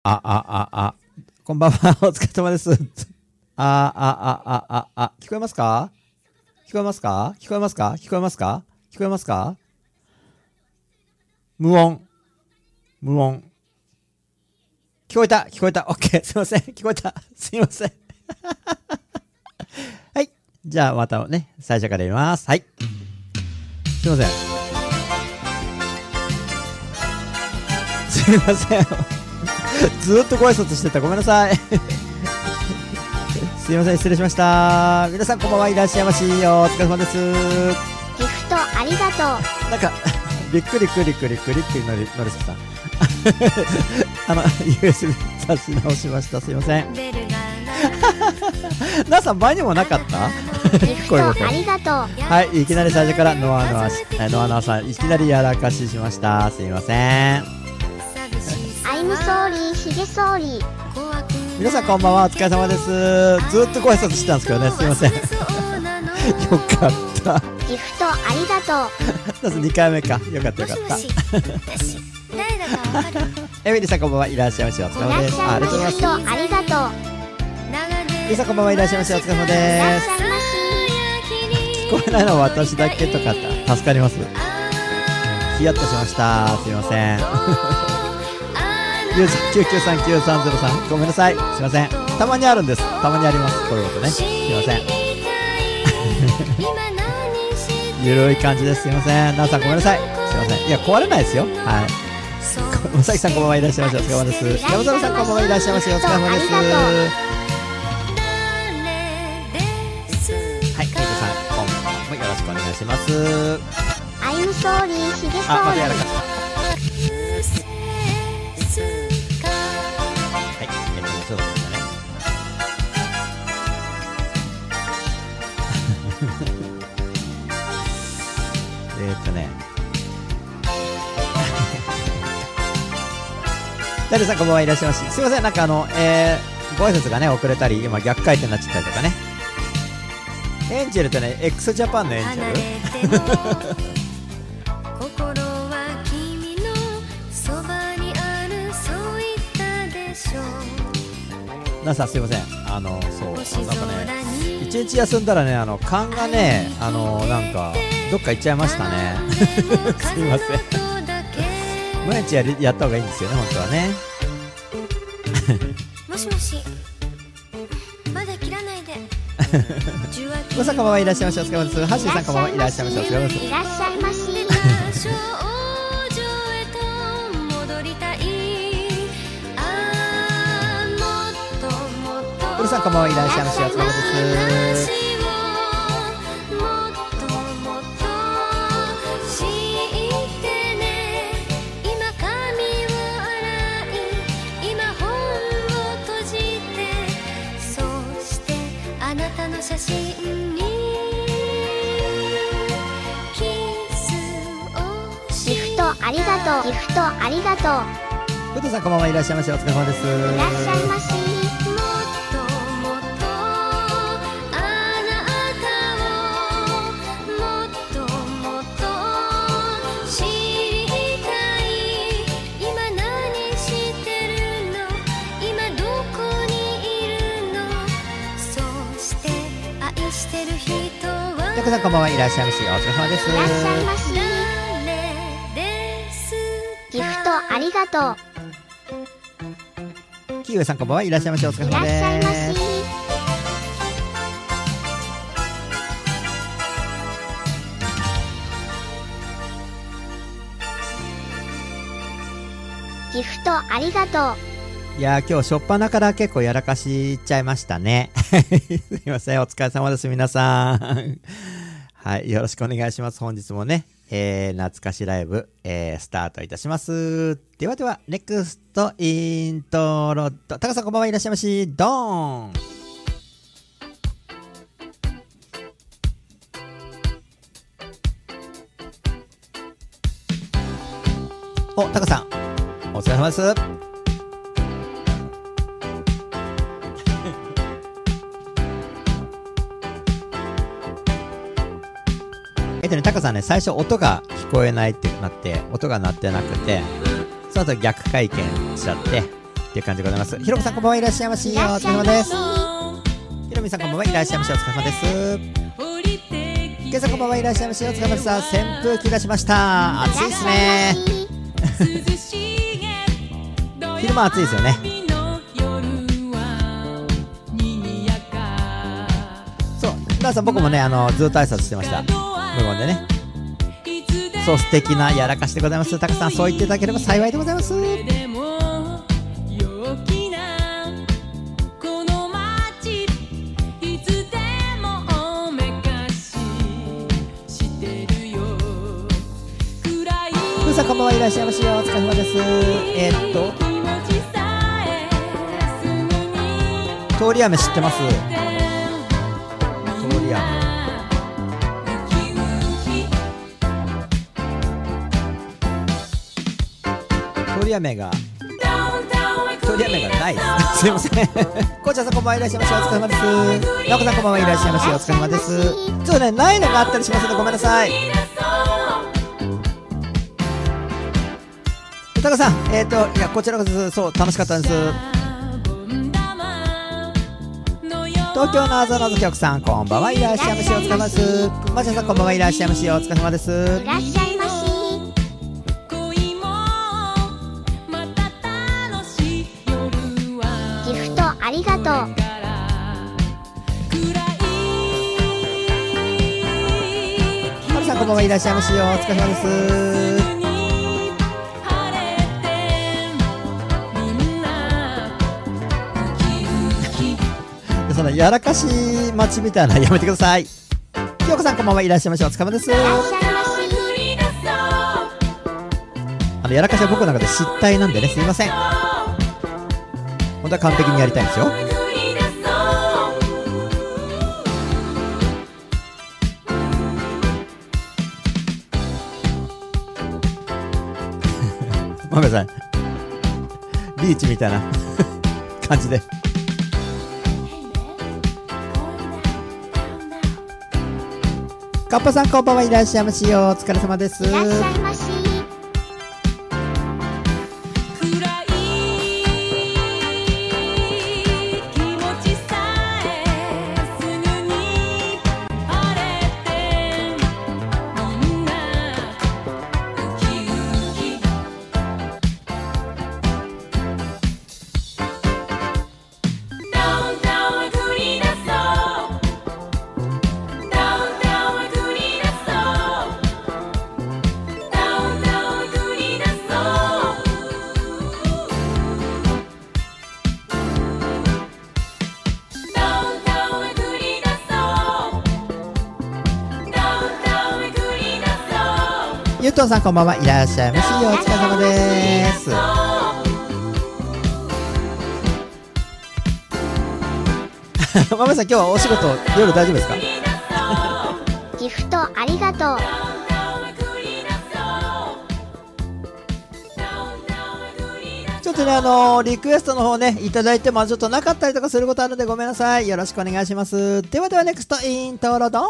こんばんは、お疲れ様です。聞こえますか？聞こえますか？聞こえますか？聞こえますか？聞こえますか？無音。無音。聞こえた、聞こえた。オッケー、すいません。聞こえた。すいません。はい。じゃあ、またね、最初からやります。はい。すいません。すいません。ずーっとご挨拶してた。ごめんなさい。すいません、失礼しました。皆さんこんばんは、いらっしゃいまし。お疲れ様です。 ギフトありがとう。 なんか、びっくりくりくりくりっていうのりさん。USB 差し直しました。すいません。なさん、前にもなかったギフトありがとう。 はい、いきなり最初からノアさん、いきなりやらかししました。すいません。 I'm sorry、ひげソーリー。 皆さんこんばんは、お疲れ様です。ずっとご挨拶してたんですけどね、すいません。よかった。 ギフトありがとう。 まず2回目か。よかったよかった。エミリさんこんばんは、いらっしゃいまし。お疲れ様です。ありがとうございます。 ギフトありがとう。 リサこんばんは、いらっしゃいまし。お疲れ様です。聞こえないのは私だけとか助かります。ヒヤッとしました。すいません。9939303ごめんなさい。すいません。たまにあるんです。たまにあります。こういうことね。すいません。ゆるい感じです。すいません。なおさんごめんなさい。すいません。いや、壊れないですよ。はい。まさきさんこんばんはいらっしゃいまし。お疲れ様です。山園さんこんばんはいらっしゃいまし。お疲れ様です。はい、ケイトさんこんばんは。よろしくお願いします。 I'm sorry、ひげソーリー。 またやらかした。そうですね。ダルさんこんばんはいらっしゃいまし。すいません、なんかご挨拶がね遅れたり、今逆回転になっちゃったりとかね。エンジェルってね、x ジャパンのエンジェル。なさんすいません。そうなんかね、一日休んだらね、勘がね、なんかどっか行っちゃいましたね。すいません。毎日やった方がいいんですよね、本当はね。 もしもし、まだ切らないで。 ごさんこんばんはいらっしゃいまし。お疲れ様です。ハッシーさんこんばんはいらっしゃいまし。お疲れ様です。 いらっしゃいまし。 うるさんこんばんはいらっしゃいまし。お疲れ様です。 写真にキスをしギフトありがとう。ギフトありがとう。 ふとさんこんばんはいらっしゃいまし。お疲れ様です。 いらっしゃいまし。もっともっとあなたをもっともっと知りたい。今何してるの？今どこにいるの？そして愛してる人はヤコさんこんばんはいらっしゃいまし。お疲れ様です。 いらっしゃいまし。ギフトありがとう。 キウエさんこんばんはいらっしゃいまし。お疲れ様です。 いらっしゃいまし。ギフトありがとう。 いやー、今日初っ端から結構やらかしちゃいましたね。すいません、お疲れ様です皆さん。はい、よろしくお願いします。本日もね、懐かしライブ、スタートいたします。ではでは、ネクストイントロド。タカさんこんばんはいらっしゃいまし。ドーン。お、タカさん、お疲れ様です。タカさんね、最初音が聞こえないってなって、音が鳴ってなくて、その後逆回転しちゃって、 っていう感じでございます。ひろこさんこんばんはいらっしゃいまし。お疲れ様です。ひろみさんこんばんはいらっしゃいまし。お疲れ様です。けいさんこんばんはいらっしゃいまし。お疲れ様です。扇風機出しました。暑いですね。昼間暑いですよね。そう、ダンさん僕もねずっと挨拶してました。無言でね。そう素敵なやらかしでございます。たくさんそう言っていただければ幸いでございます。さんこんばんはいらっしゃいまし。お疲れ様です。通り雨知ってます？通り雨。通り雨がないです。すいません。こうちゃんさんこんばんはいらっしゃいまし。お疲れ様です。なおこさんこんばんはいらっしゃいまし。お疲れ様です。ちょっとねないのがあったりしますのでごめんなさい。タカさん、いやこちらこそそう楽しかったです。東京のあざのず局さんこんばんはいらっしゃいまし。お疲れ様です。マシャさんこんばんはいらっしゃいまし。お疲れ様です。 いらっしゃいまし。ギフトありがとう。 マルさんこんばんはいらっしゃいまし。お疲れ様です。そのやらかし待ちみたいなやめてください。きよこさんこんばんはいらっしゃいまし。お疲れ様です。 いらっしゃいまし。 やらかしは僕の中で失態なんでね、すいません。本当は完璧にやりたいんですよ。ごめんなさい。リーチみたいな感じで。カッパさんこんばんはいらっしゃいまし。お疲れ様です。 いらっしゃいまし。 ゆうとんさんこんばんはいらっしゃいまし。お疲れ様です。ママさん今日はお仕事夜大丈夫ですか？ ギフトありがとう。 ちょっとねリクエストの方ねいただいてもちょっとなかったりとかすることあるのでごめんなさい。よろしくお願いします。ではネクストイントロドーン。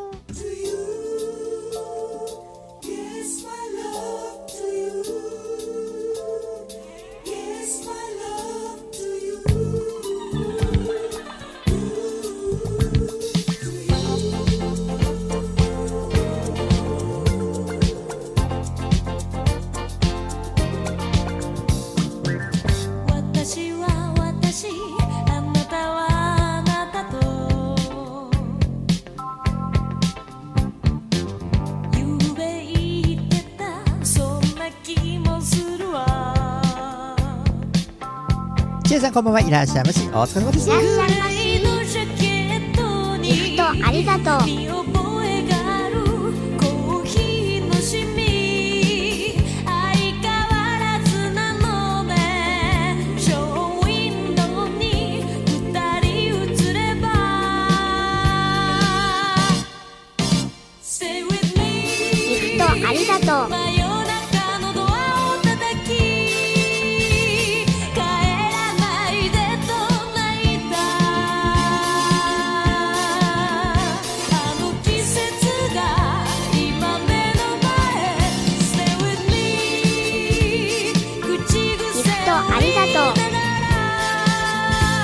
ちえさんこんばんはいらっしゃいまし。お疲れ様です。 いらっしゃいまし。ギフトありがとう。ありがとう。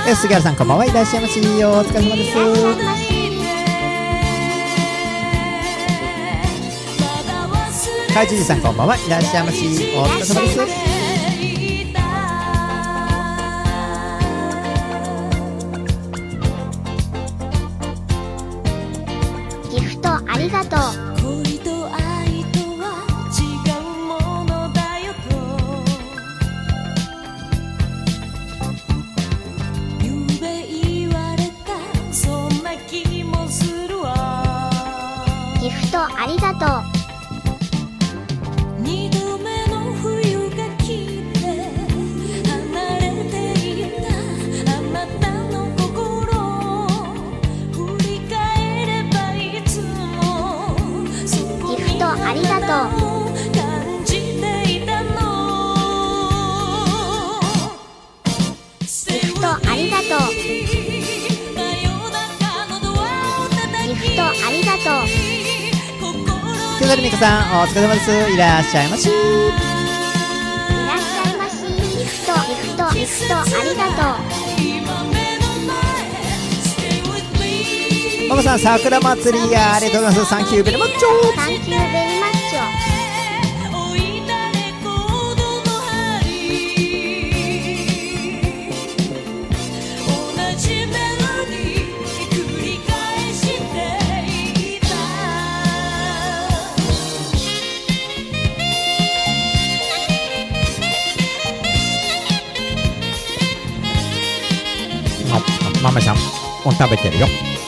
杉原さんこんばんはいらっしゃいまし。お疲れ様です。はい、じじさんこんばんはいらっしゃいまし。お疲れ様です。 ギフトありがとう。 恋と愛とは違うものだよとゆうべ言われた、そんな気もするわ。 ギフトありがとう。 二度目の冬が来て離れていたあなたの心、振り返ればいつもそこギフトありがとう。 感じていたの。 ギフトありがとう。ギフトありがとう。 ケザルミカさんお疲れ様です。いらっしゃいまし。 いらっしゃいまし。ギフトギフトギフトありがとう。 ママさん桜祭りやありがとうございます。サンキューベリマッチョ。 サンキューベリマッチョ。 ママさん食べてるよ。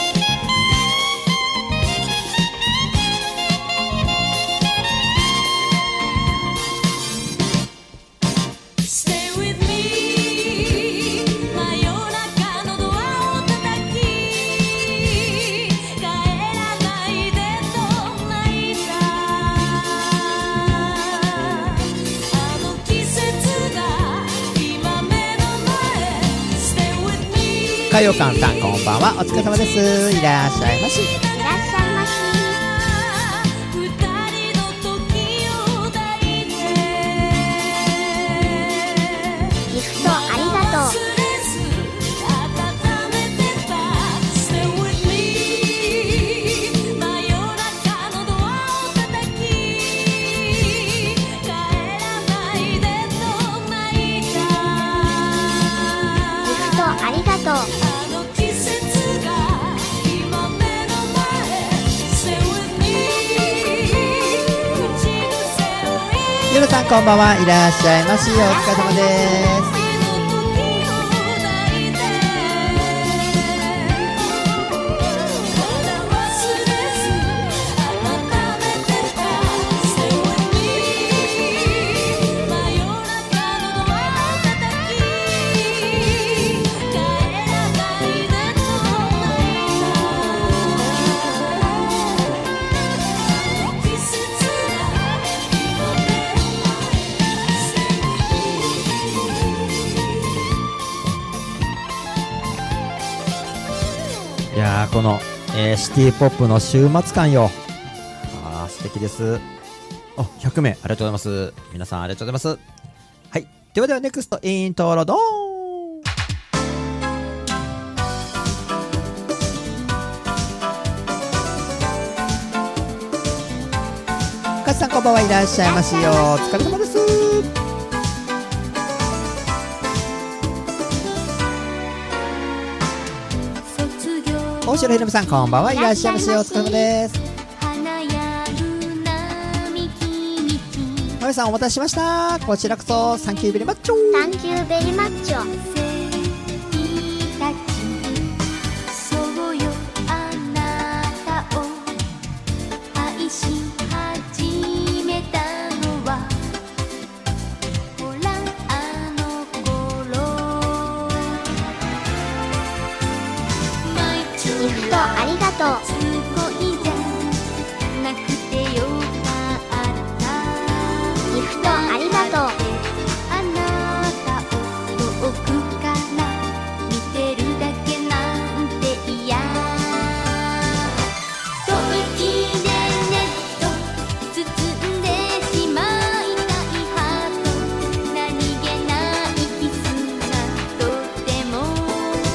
海洋館さんこんばんは、お疲れ様です。いらっしゃいまし。 いらっしゃいまし。ギフトありがとう。ありがとう。 ゆるさんこんばんは、いらっしゃいまし。お疲れ様です。いやーこの、シティポップの週末感よ。素敵です。100名ありがとうございます。皆さんありがとうございます。はい、ではネクストイントロドーン。かつさんこんばんはいらっしゃいましよ。お疲れ様です。大城ひろみさんこんばんはいらっしゃいまし。お疲れ様です。まみさんお待たせしました。こちらこそサンキューベリマッチョ。 サンキューベリマッチョ。 そうよあなたを愛し始めたのはほらあの頃。 ギフトありがとう。 すごいじゃなくてよかったギフトありがとう。 あなたを遠くから見てるだけなんて嫌。吐息でねっと包んでしまいたいハート。何気ないキスがとても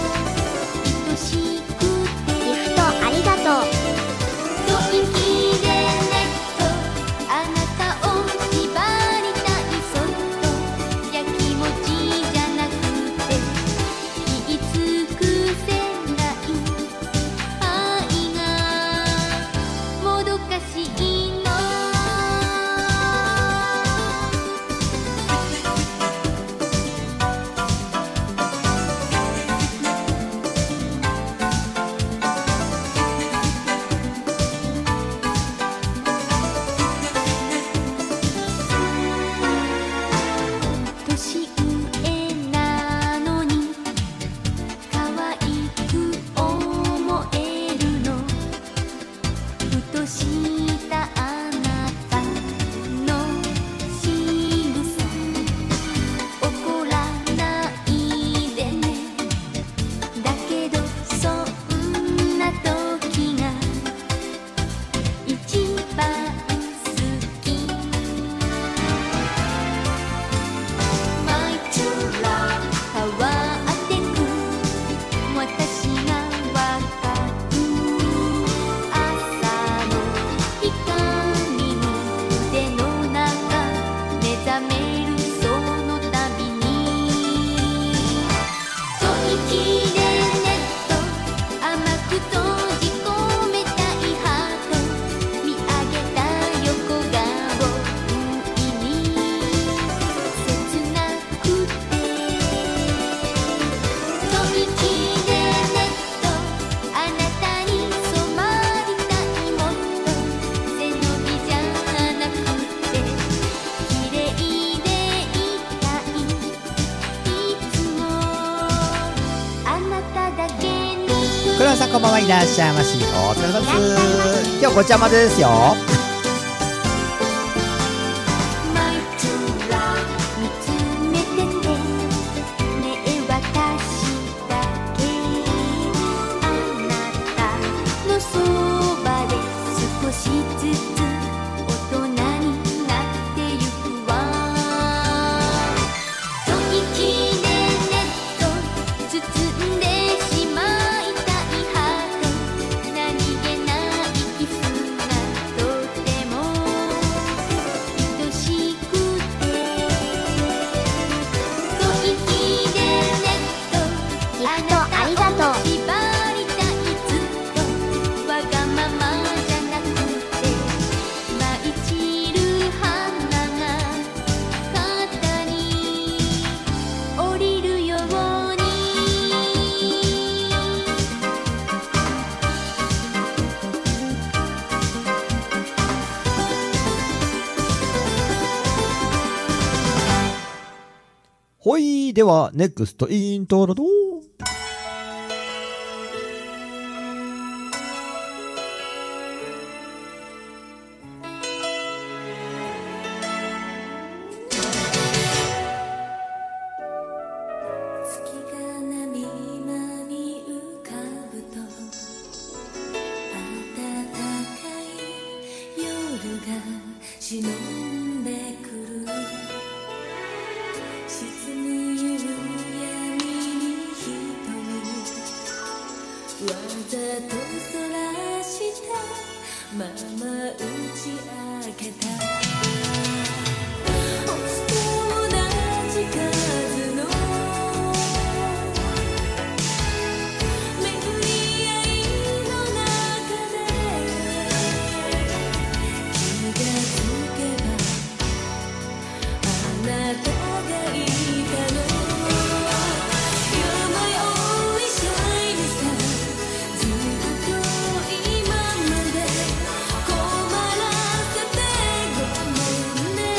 ロンさんこんばんはいらっしゃいまし。お疲れ様です。今日ごちゃまぜですよ。 毎日は見つめててねえ私だけあなたのそばで少しずつ大人になってゆくわ吐息でねっと包んでしまいたいハート何気ないキスがとても愛しくて吐息でねっとあなたを縛りたいずっとわがままじゃなくて舞い散る花が肩に降りるようにほい、ではネクストイントロドーン。 月が波間に浮かぶと暖かい夜が忍んでくる沈む夕闇に瞳わざとそらしたまま打ち明けた星と同じ数の巡り合いの中で気がつけばあなたがいたの You're my only shining star ずっと今まで困らせてごめんね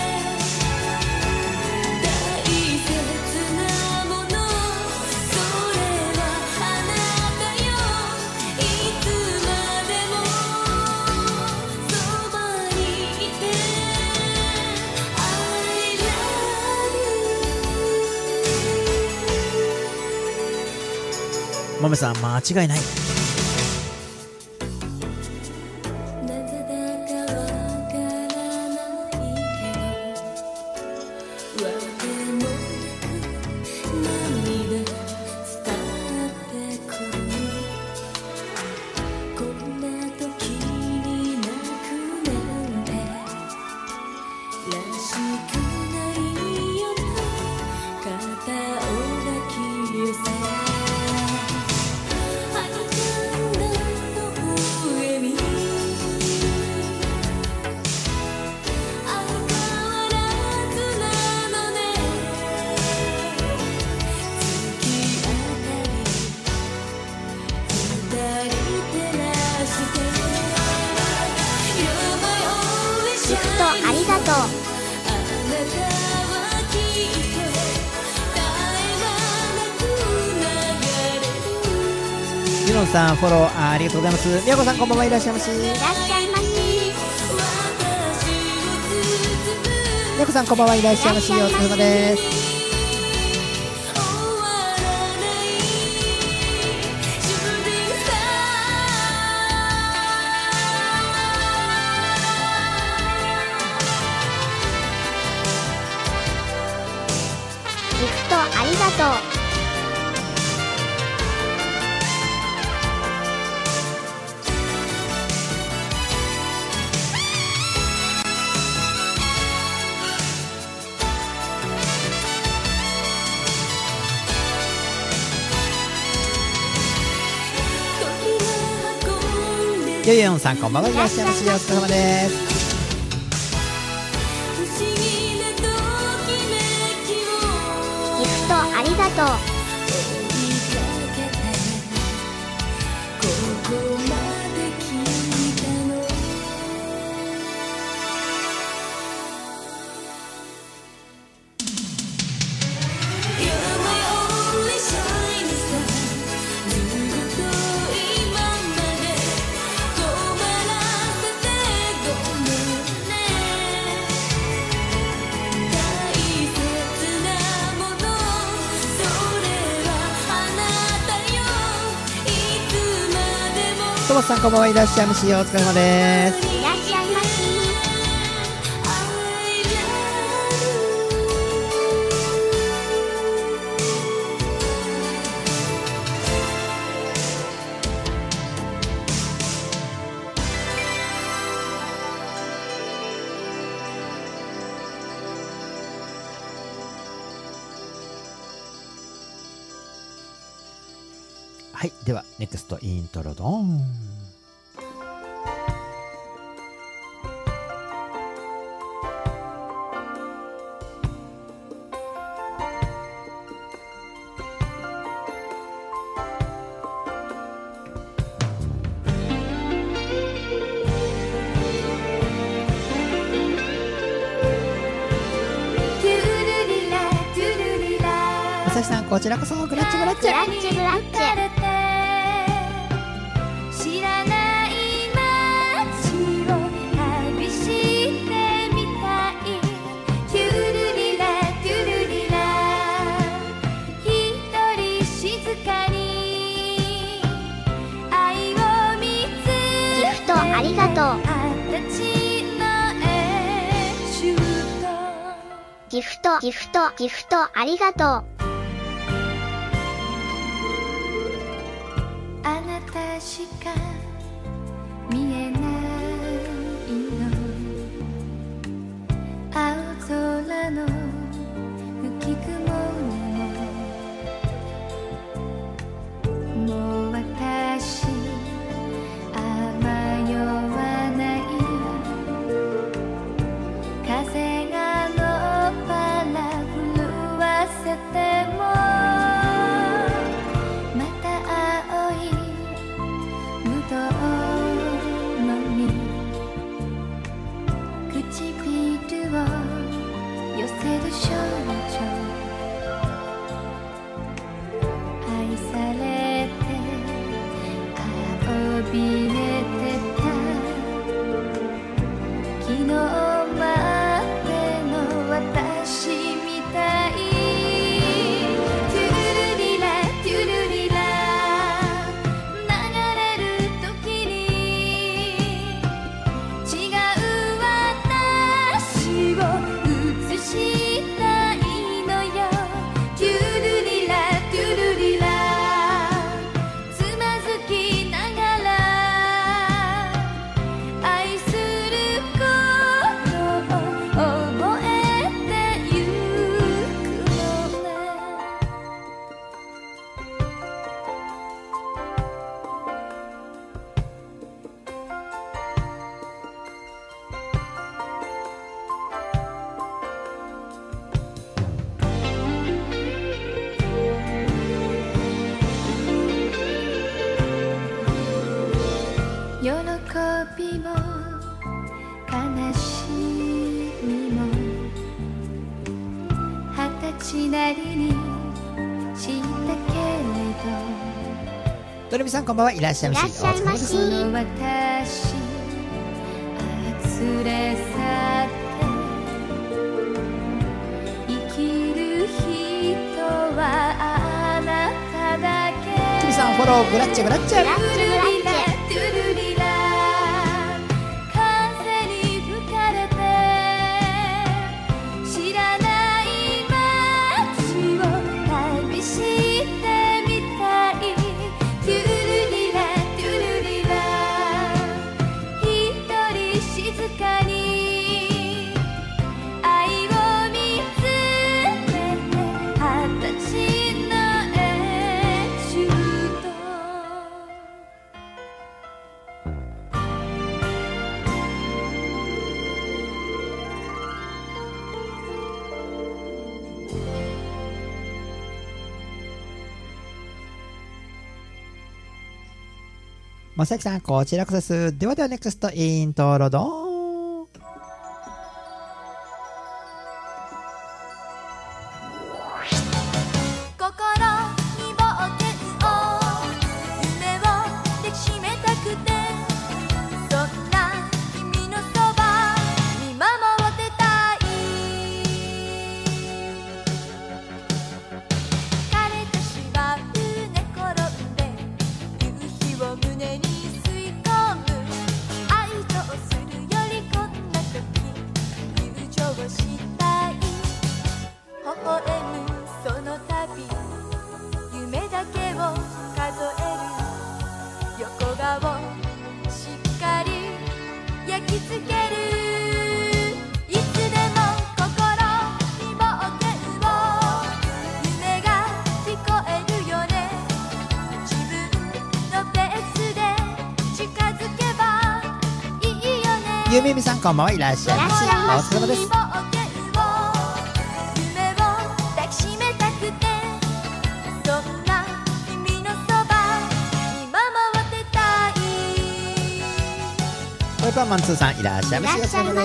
大切なものそれはあなたよいつまでもそばにいて I love you マメさん間違いない。 なぜだかわからないけどわけもなく涙伝ってくるこんな時に泣くなんてらしくないよと肩を抱き寄せあのちゃんの上に相変わらずなのね月明かり二人照らして You're my only ギフトありがとうあなたはきっと絶え間なく流れるジロンさんフォローありがとうございます。みやこさんこんばんはいらっしゃいまし。 いらっしゃいましみやこさんこんばんはいらっしゃいまし。お疲れ様です。 ギフトありがとうヨヨンさんこんばんはいらっしゃいまし。お疲れ様です。 不思議なときめきをギフトありがとう追いかけてここまで来たのYou're my only shining star ずっとトバスさんこんばんはいらっしゃいまし。お疲れ様です。 いらっしゃいまし。 はい、ではネクストイントロドーン。まさきさんこちらこそグラッチグラッチ。 グラッチグラッチ。知らない街を旅してみたい。キュルリラキュルリラ、一人静かに愛を見つめて。ギフトありがとう。ギフトギフトギフトありがとう。あなたしか見えないの、青空の吹き雲にも、もう私あまよわない。風が野原震わせても、また青いぶどうの実、唇を寄せる少女、愛されて仰びえてた昨日までの私みたい。トゥルリラトゥルリラ、流れる時に違う私を映したいのよ。トゥルリラトゥルリラ、つまずきながら愛することを覚えてゆくのね。喜びも悲しみも二十歳なりにしたけれドレミさんこんばんはいらっしゃいまし。 いらっしゃいまし。 お疲れ様です。 その私連れ去って生きる人はあなただけ。 キミさんフォローグラッチグラッチ。 グラッチグラッチ。トゥルリラ、風に吹かれて知らない街を旅してみたい。トゥルリラトゥルリラ、一人静かに愛を見つめて二十歳のエチュード。 まさきさんこちらこそです。ではではネクストイントロドーン。 心に冒険を夢を抱きしめたくて、そんな君のそば見守ってたい。枯れた芝生寝転んで夕日を胸に吸いきつけるいつでも心に冒険を夢が聞こえるよね自分のペースで近づけばいいよねゆみみさんこんばんはいらっしゃいまし。お疲れ様です。 夢を抱きしめたくてそんな君のそば見守ってたいウェパンマン2さんいらっしゃいまし。お疲れ様です。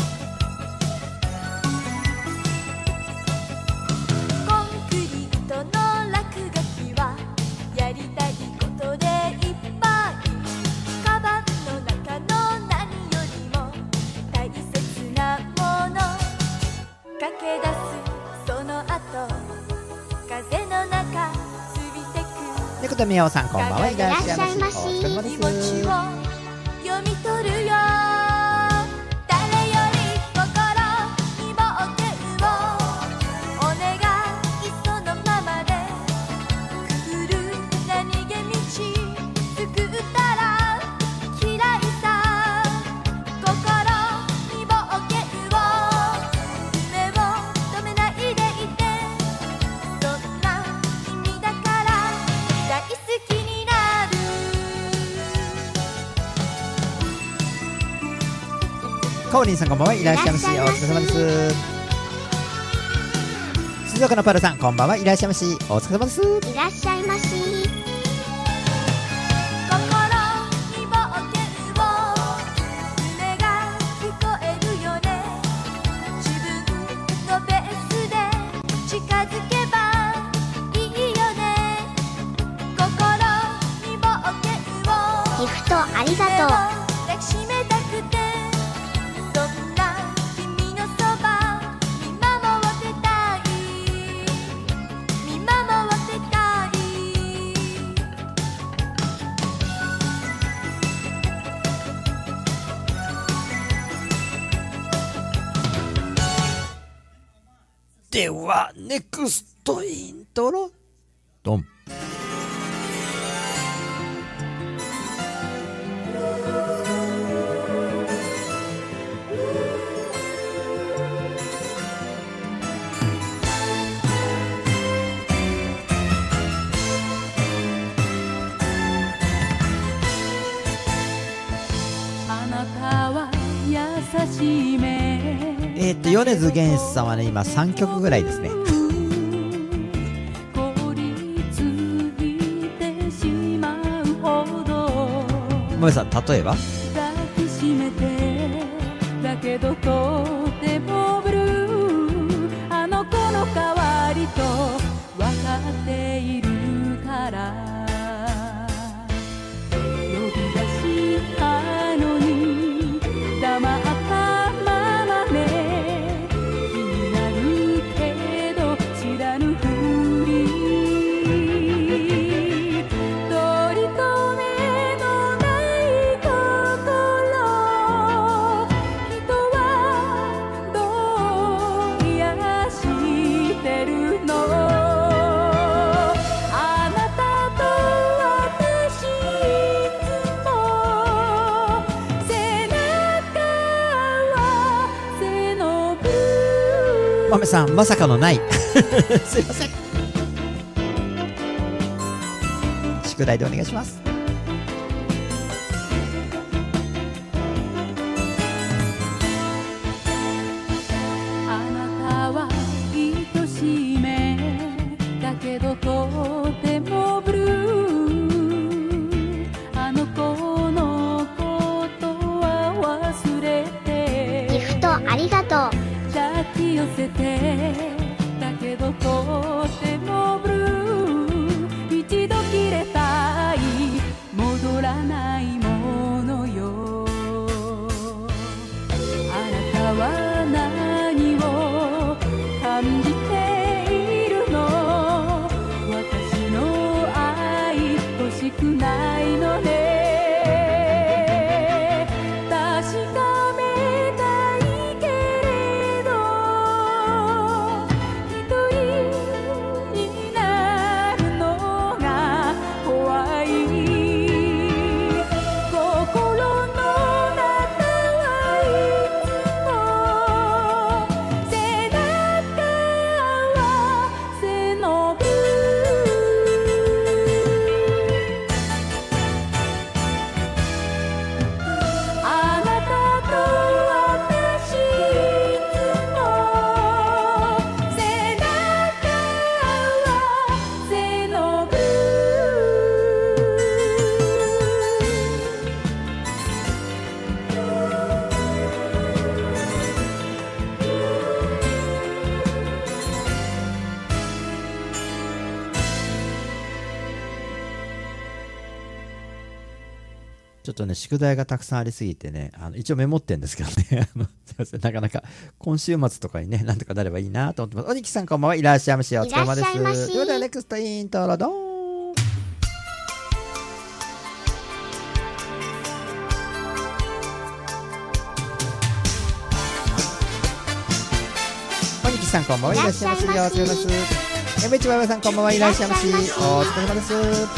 コンクリートの落書きはやりたいことでいっぱいカバンの中の何よりも大切なもの駆け出すその後風の中過ぎてく猫とみおさんこんばんはいらっしゃいまし。お疲れ様で気持ちす。 を読み取るよ誰より心に冒険をお願いそのままでくぐる何気道作ったら嫌いさ心に冒険を夢を止めないでいてそんな君だから大好きになるコーリンさんこんばんはいらっしゃいまし。お疲れ様です。静岡のパルさんこんばんはいらっしゃいまし。お疲れ様です。 いらっしゃいまし心に冒険を夢が聞こえるよね自分のペースで近づけばいいよね心に冒険をギフトありがとう抱きしめたくてそんな君のそば見守ってたい見守ってたいではネクストイントロドン。 あなたは優しい目米津玄師さんはね今3曲ぐらいですね。 凍りついてしまうほどもえさん例えば抱きしめてだけどとてもブルーあの子の代わりと分かっているから呼び出したのに黙ったままね気になるけど知らぬふり取り留めのない心人はどう癒してるのあなたと私いつも背中は背のブルーまめさんまさかのないすいません宿題でお願いします。 あなたは愛しい目だけどとてもブルーあの子のことは忘れてギフトありがとう抱き寄せてだけどとてもブルー一度切れたいちょっとね、宿題がたくさんありすぎてね、一応メモってんですけどね、すいません、なかなか今週末とかにね、なんとかなればいいなと思ってます。おにきさんこんばんは、いらっしゃいまし。お疲れ様です。 いらっしゃいましということで、ネクストイントロドーン。おにきさんこんばんは、いらっしゃいまし。お疲れ様です。MH バイバイさんこんばんは、いらっしゃいまし。お疲れ様です。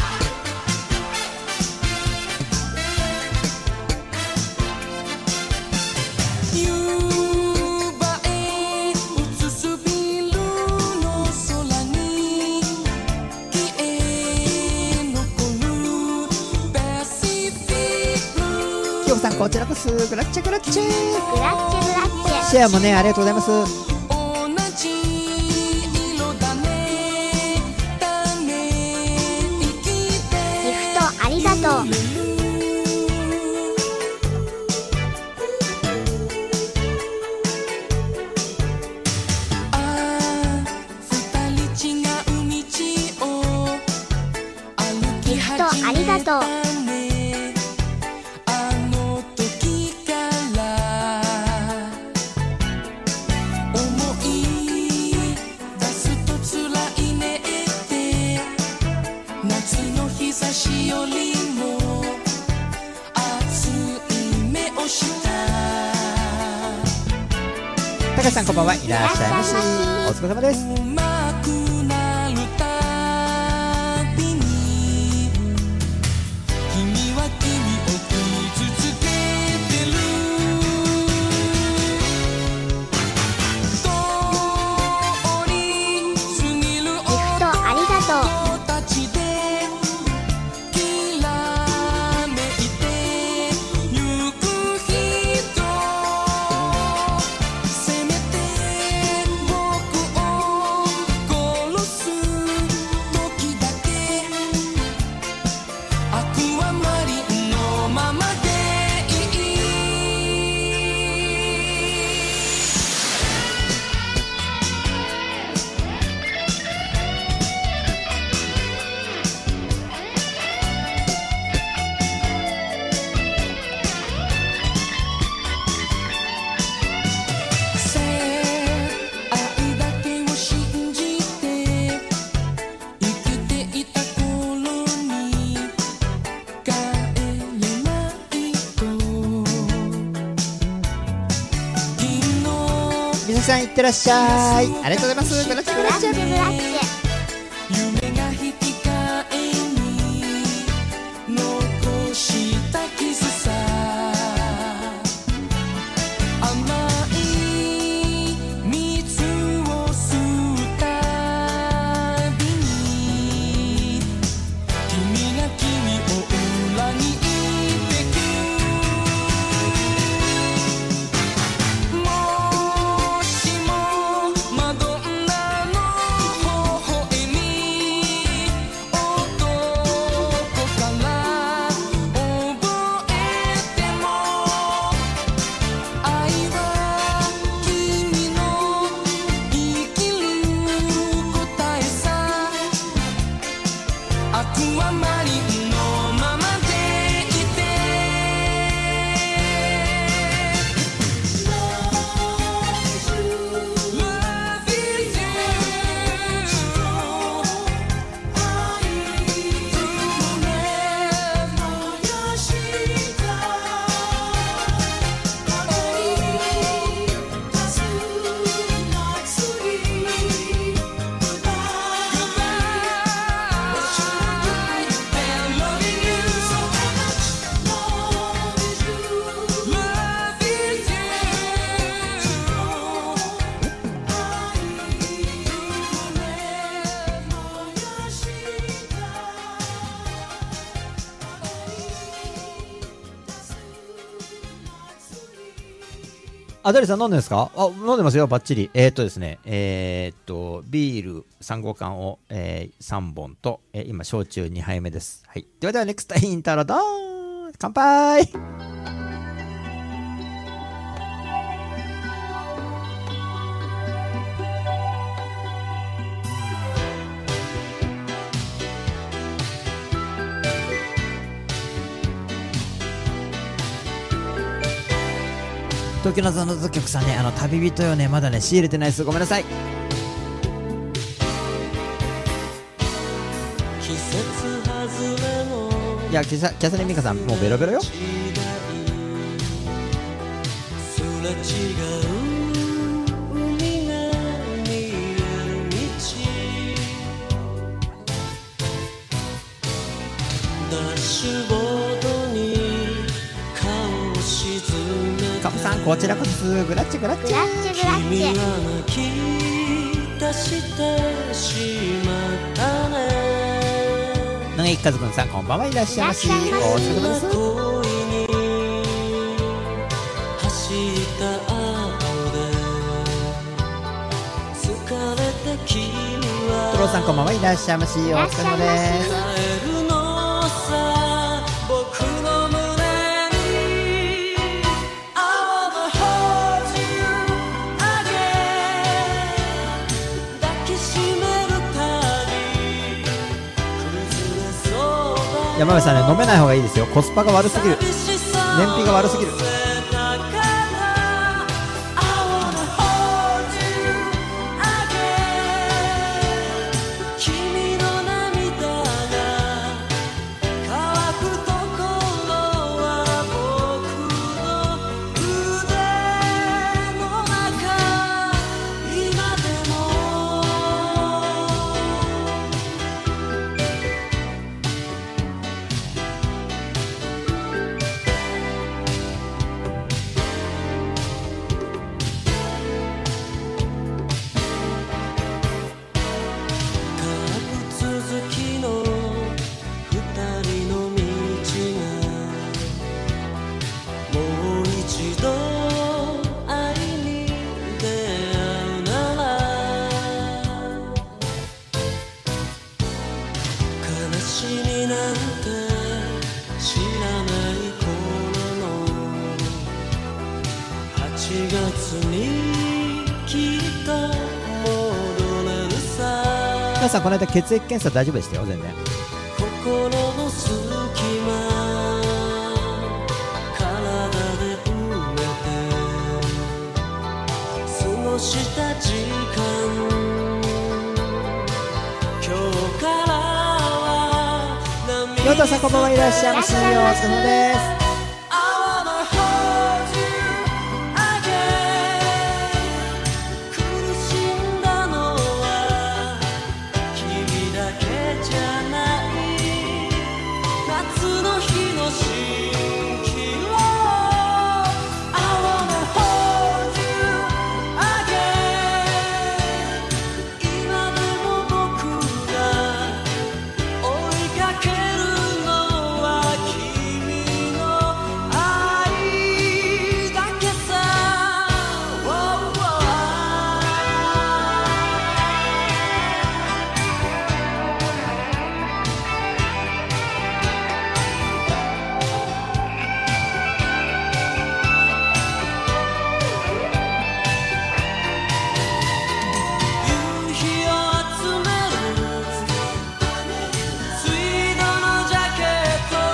きよこさんこちらこそグラッチェグラッチェ。 グラッチェグラッチェ。 シェアもね、ありがとうございます。 ギフトありがとう。ギフトありがとう。 たかしさんこんばんは、いらっしゃいまし。お疲れ様です。水木さんいってらっしゃい。ありがとうございます。グラッチェグラッチェ。あ、ダリさん飲んでんですか？あ、飲んでますよ、バッチリ。ですね、ビール3号缶を、3本と、今、焼酎2杯目です。はい。ではでは、ネクストインタロドーン！乾杯！ 東京の謎曲さんね、旅人よね、まだね、仕入れてないです。ごめんなさい。 季節外れのいや、キャサリン・ミカさん、もうベロベロよ。 すれ違う海が見える道、ダッシュボードに顔を沈めてカモさん、こちらこそです。グラッチグラッチ。 グラッチグラッ君チ。 は泣き出してしまったね。 野木和くんさん、こんばんはいらっしゃいまし。おいらっしゃいま疲しれ様です。 恋に走った後で疲れて君はトロさん、こんばんはいらっしゃいまし。お疲れ様です。 帰るのさ僕の胸に I wanna hold you again 抱きしめるたび崩れそうだ山部さんね、飲めない方がいいですよ。コスパが悪すぎる。燃費が悪すぎる。 君の涙が乾くところは僕の腕の中今でも続きの二人の道がもう一度愛に出会うなら悲しみなんて知らない頃の8月にきっと戻れるさ皆さん、この間血液検査大丈夫でしたよ、全然。 心の隙間体で埋めて過ごした時間今日からはヨタさん、こんばんはいらっしゃいまし。お疲れ様です。 I wanna hold you again 苦しんだのは君だけじゃない夏の日の蜃気楼 I wanna hold you again 今でも僕が追いかけるのは君の愛だけさ 夕日を集めるツイードのジャケット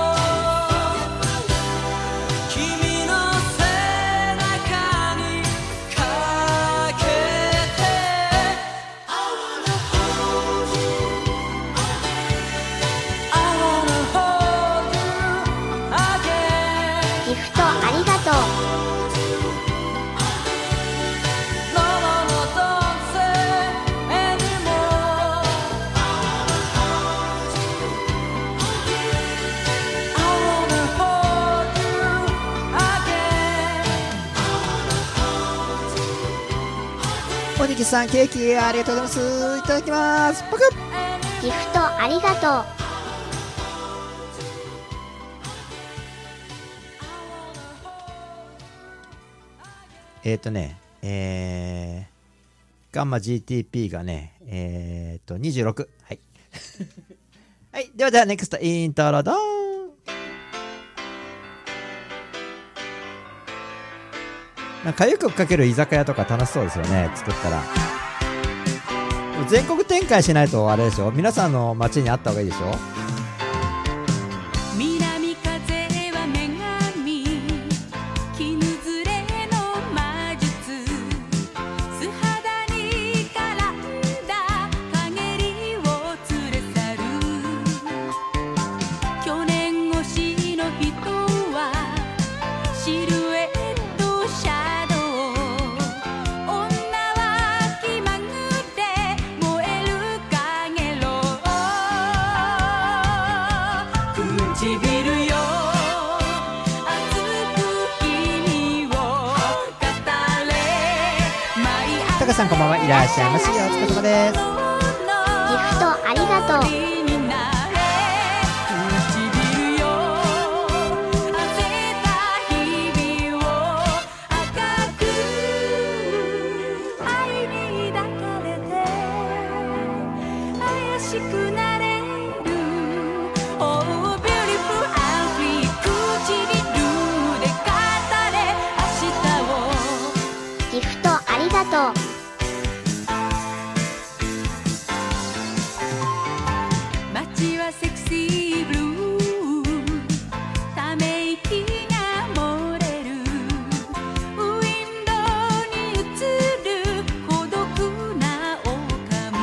君の背中にかけて I wanna hold you I wanna hold you again ギフトありがとう。 No, no, no, don't say anymore I wanna hold you again おにぎさん、ケーキありがとうございます。いただきます。パクッ。 ギフトありがとう。 ガンマ GTP がね、26。はい。はい。では、ネクストイントロドーン。なんか歌謡曲かける居酒屋とか楽しそうですよね、作ったら。全国展開しないとあれでしょ。皆さんの街にあった方がいいでしょ。 南風は女神絹ずれ皆さんこんばんは、いらっしゃいまし。お疲れ様です。 ギフトありがとう。 唇よ焦った日々を赤く愛に抱かれて怪しくなれる Oh beautiful and free 唇で語れ明日をギフトありがとう。 街はセクシーブルーため息が漏れるウィンドウに映る孤独な狼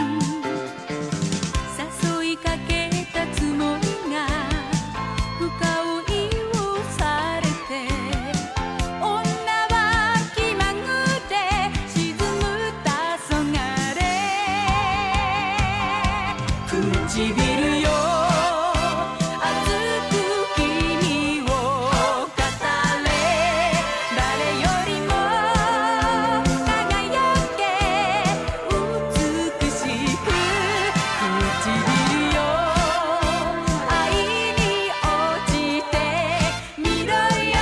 誘いかけたつもりが深追いをされて女は気まぐれ沈む黄昏唇よ熱く君を語れ誰よりも輝け美しく唇よ愛に落ちてみろよ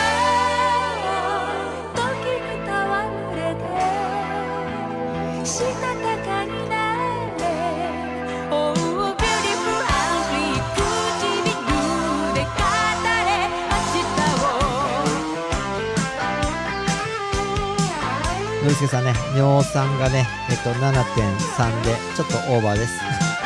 時に戯れてしたたかになれ Oh beautiful and free 唇で語れ明日をのりすけさんね、尿酸がね、7.3 でちょっとオーバーです。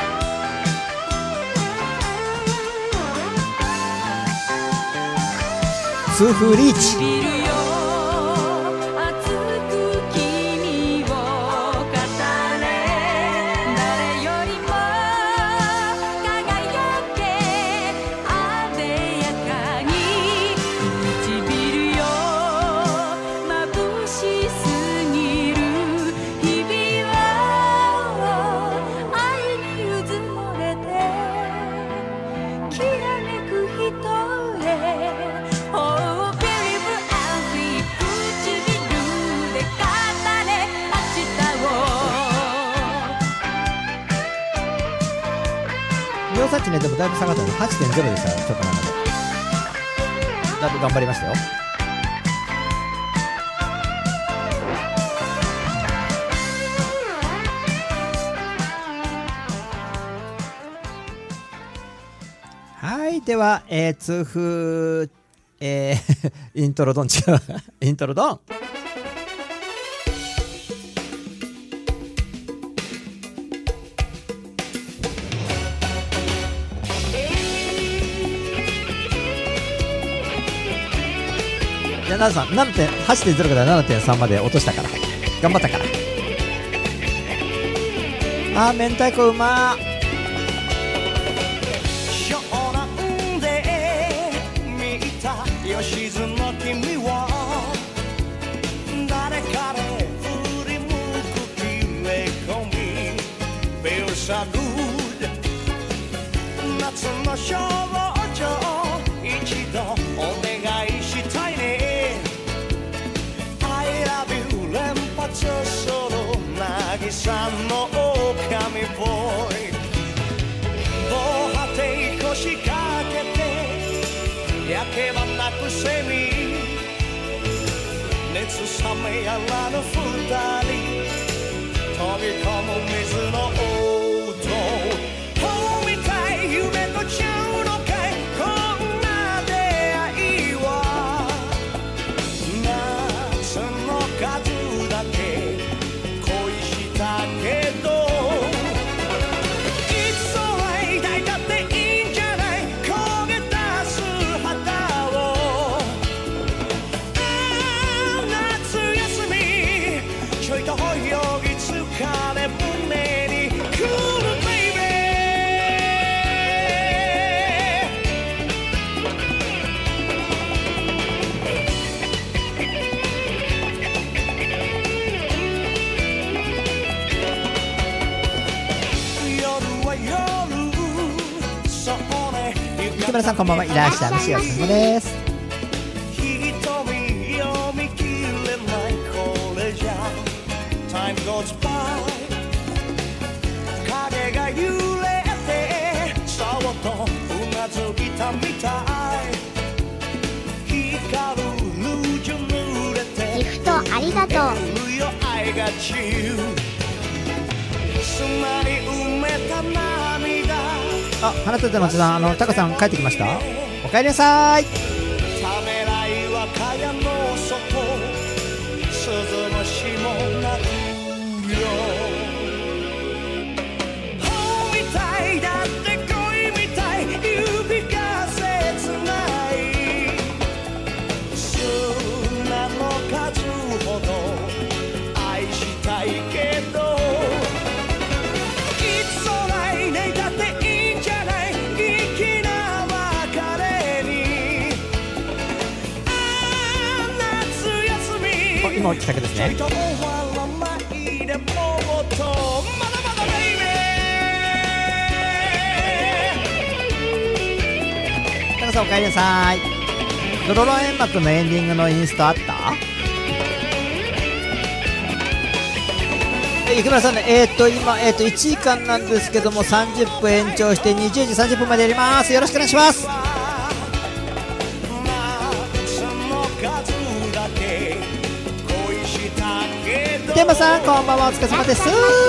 痛風リーチ。 唇よ熱く君を語れ誰よりも輝けあでやかに唇よ眩しすぎる日々は愛にうずもれてきらめく人へ Oh beautiful and free 唇で語れ明日を尿酸値ね、でもだいぶ下がったね。8.0 でしたよ、ちょっと前まで。だいぶ頑張りましたよ。はい、では、痛風、イントロドン違う。イントロドン。じゃあ、ナダさん、8.0 から 7.3 まで落としたから。頑張ったから。あー、明太子うまー。 湘南で見た吉津の君は誰かで振り向く切れ込み Feel salute 夏の少女一度お願いしたいね I love you 連発する渚の狼ボーイ防波堤腰掛けて焼けばなくセミ熱冷めやらぬ二人飛び込む水の音本みたい夢とちゃうのかいこんな出会いは夏の数だけ恋したけど池村さんこんばんは、いらっしゃいまし。お疲れ様です。 瞳読み切れないこれじゃタイ Time goes by 影が揺れてそっとうなずいたみたい光るルージュ濡れてギフトありがとう。 I got you 砂に埋めた涙あ、花立松さん、タカさん帰ってきました。お帰りなさい。 ためらいは蚊帳の外鈴のしもなくよ本みたいだって恋みたい指が切ない砂の数ほど愛したいけどいつ来年だっていいんじゃない粋な別れに夏休み今企画ですね。 ちょいと終わらないでもっとまだまだベイベータカさんお帰りなさい。ドロロ煙幕のエンディングのインストあった？池村さんね、今、1時間なんですけども、30分延長して20時30分までやります。よろしくお願いします。天馬さん、こんばんは、お疲れ様です。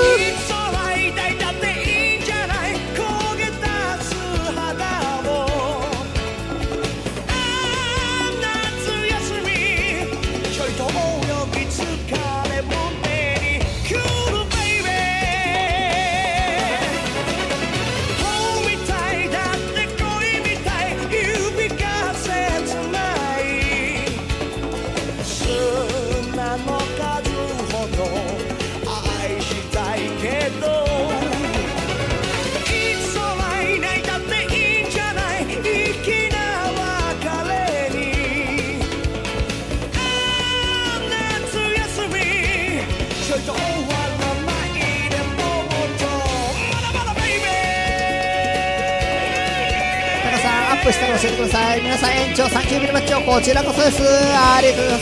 アップしたら教えてください。皆さん延長30ミリマッチをこちらこそです。ありがとうございます。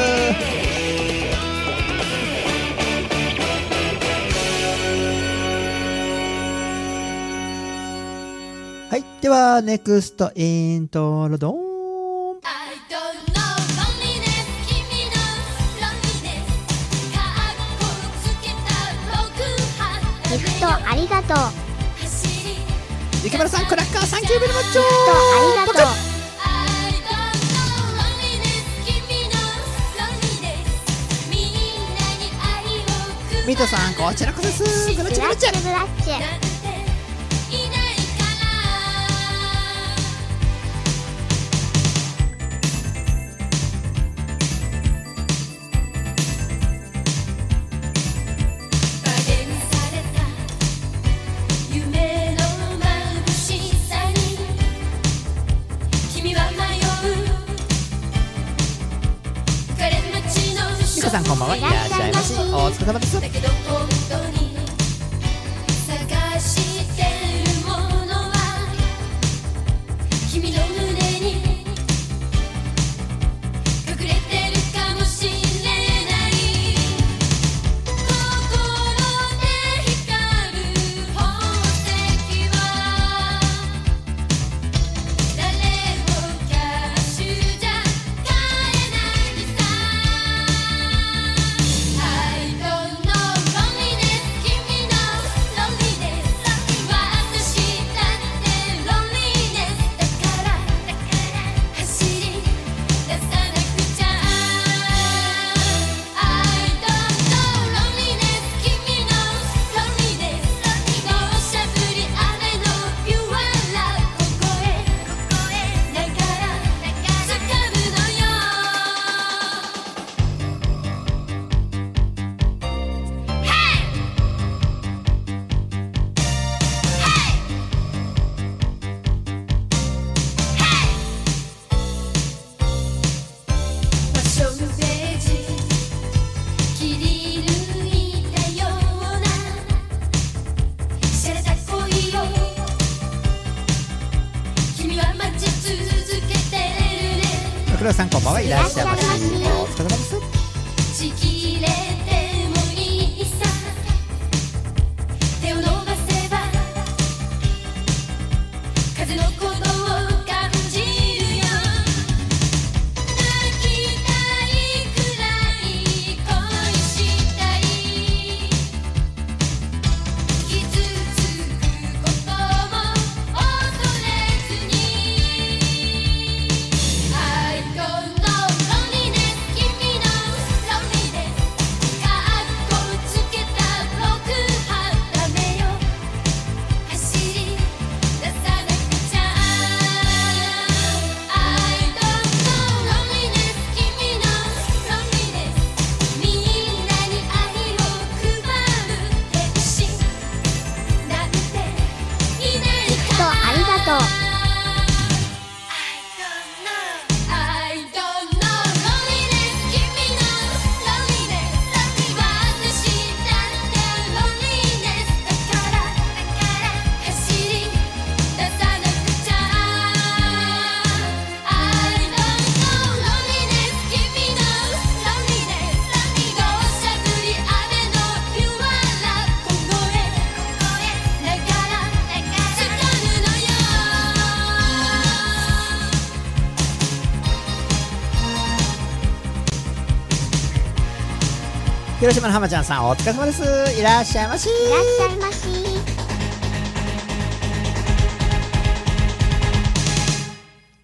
はい、ではネクストイントロドーン。 ギフトありがとう。 池村さんクラッカー30ミリマッチョ。 ありがとう。 ミトさんこちらこそです。グラッチグラッチ。 ブラッチ。 ミコさんこんばんはいらっしゃいまし。お疲れ様です。桜さんこんばんはいらっしゃいまし。お疲れ様です。 風の鼓動を感じるよ泣きたいくらい恋したい傷つくことも恐れずに I don't know loneliness 君の loneliness かっこつけた僕はダメよ走り出さなくちゃ I don't know loneliness 君の loneliness みんなに愛を配る天使なんていないギフトありがとう。 I don't know loneliness 君の loneliness 私だって loneliness だから走り出さなくちゃ I don't know loneliness 君の loneliness 土砂降り雨のピュアな凍えながら掴むのよ広島の浜ちゃんさんお疲れ様です。いらっしゃいまし。 いらっしゃいまし。